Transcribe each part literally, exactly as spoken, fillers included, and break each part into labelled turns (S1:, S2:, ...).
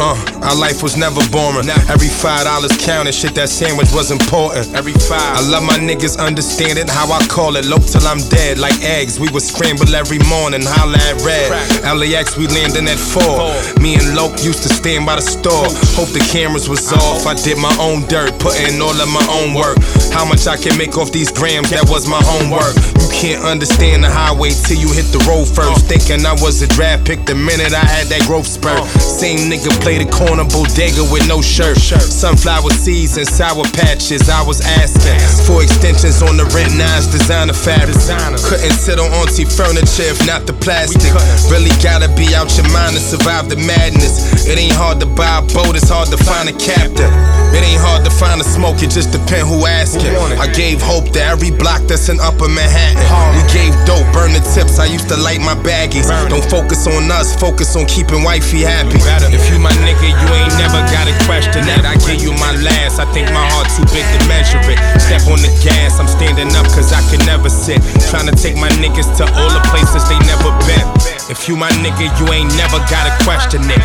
S1: Uh, our life was never boring. Every five dollars counted, shit, that sandwich was important. Every five. I love my niggas understanding how I call it. Low till I'm dead, like eggs. We would scramble every morning, holla at red. L A X, we landing at four. Me and Loke used to stand by the store. Hope the cameras was off. I did my own dirt, put in all of my own work. How much I can make off these grams, that was my homework. You can't understand the highway till you hit the road first. Thinking I was a draft pick the minute I had that growth spurt. Same nigga play the corner bodega with no shirt. Sunflower seeds and sour patches. I was asking for extensions on the rent, nines designer fabric. Couldn't sit on auntie furniture if not the plastic. Really gotta be out your mind to survive the madness. It ain't hard to buy a boat, it's hard to find a captain. It ain't hard to find a smoke, it just depend who asking. I gave hope to every block that's in Upper Manhattan. We gave dope, burn the tips, I used to light my baggies. Don't focus on us, focus on keeping wifey happy. If you my nigga, you ain't never gotta question that. I give you my last, I think my heart too big to measure it. Step on the gas, I'm standing up cause I can never sit. Trying to take my niggas to all the places they never been. If you my nigga, you ain't never gotta question it.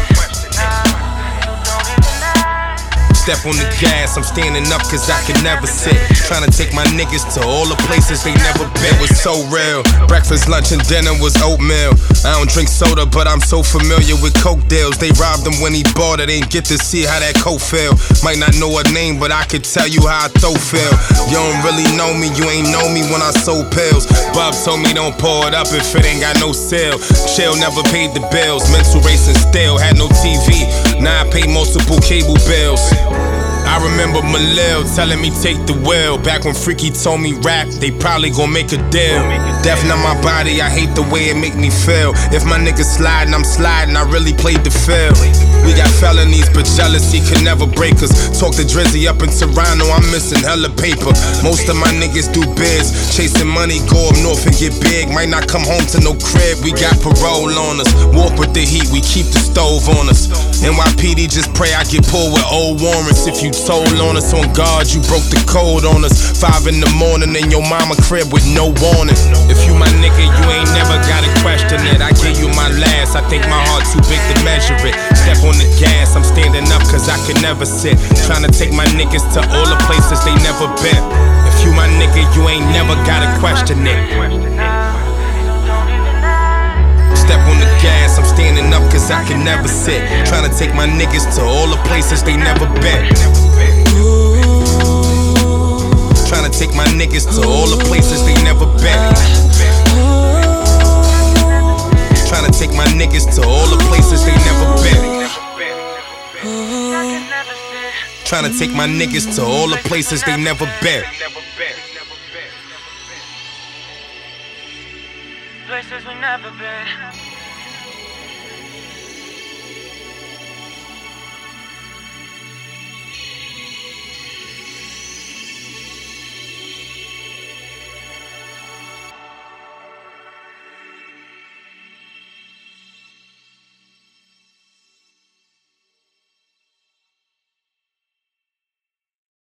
S1: Step on the gas, I'm standing up cause I can never sit. Trying to take my niggas to all the places they never been. It was so real. Breakfast, lunch, and dinner was oatmeal. I don't drink soda, but I'm so familiar with coke deals. They robbed him when he bought it, ain't get to see how that coke feel. Might not know her name, but I could tell you how I throw feel. You don't really know me, you ain't know me when I sold pills. Bob told me don't pour it up if it ain't got no sale. Chill never paid the bills, mental racing still, had no T V. Now I pay multiple cable bills. I remember Malil telling me take the wheel. Back when Freaky told me rap, they probably gon' make a deal. Death not my body, I hate the way it make me feel. If my niggas sliding, I'm sliding, I really played the field. We got felonies, but jealousy can never break us. Talk to Drizzy up in Toronto, I'm missing hella paper. Most of my niggas do biz, chasing money, go up north and get big. Might not come home to no crib, we got parole on us. Walk with the heat, we keep the stove on us. N Y P D just pray I get pulled with old warrants. If you told on us on guard, you broke the code on us. Five in the morning in your mama crib with no warning. If you my nigga, you ain't never gotta question it. I give you my last, I think my heart too big to measure it. Step on the gas, I'm standing up cause I can never sit. Trying to take my niggas to all the places they never been. If you my nigga, you ain't never gotta question it. Step on the gas, I'm standing up cause I can never sit. Trying to take my niggas to all the places they never been. Trying to take my niggas to all the places they never been. Trying to take my niggas to all the places they never been. Trying to take my niggas to all the places they never been.
S2: Places we never been.